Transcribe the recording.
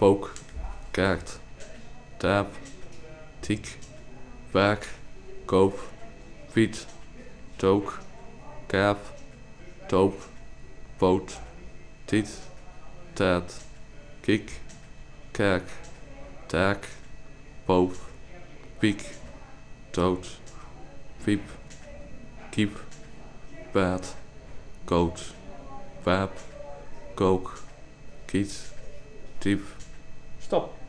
spook, kaart, taap, tiek, waak, koop, piet, took, kaap, toop, poot, tiet, taat, kiek, kaak, taak, poop, piek, toot, piep, kiep, paat, koot, paap, kook, kiet, diep. Stop.